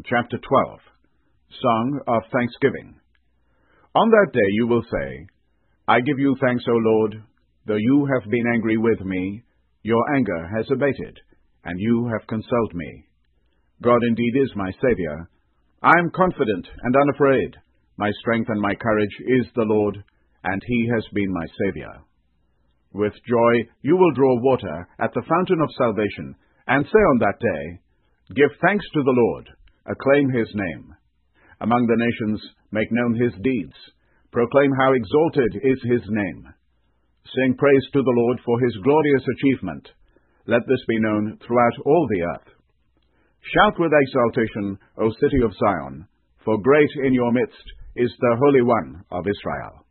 Chapter 12. Song of Thanksgiving. On that day you will say, I give you thanks, O Lord, though you have been angry with me, your anger has abated, and you have consoled me. God indeed is my Saviour. I am confident and unafraid. My strength and my courage is the Lord, and He has been my Saviour. With joy you will draw water at the fountain of salvation, and say on that day, Give thanks to the Lord, acclaim His name. Among the nations make known His deeds, proclaim how exalted is His name. Sing praise to the Lord for His glorious achievement. Let this be known throughout all the earth. Shout with exultation, O city of Zion, for great in your midst is the Holy One of Israel.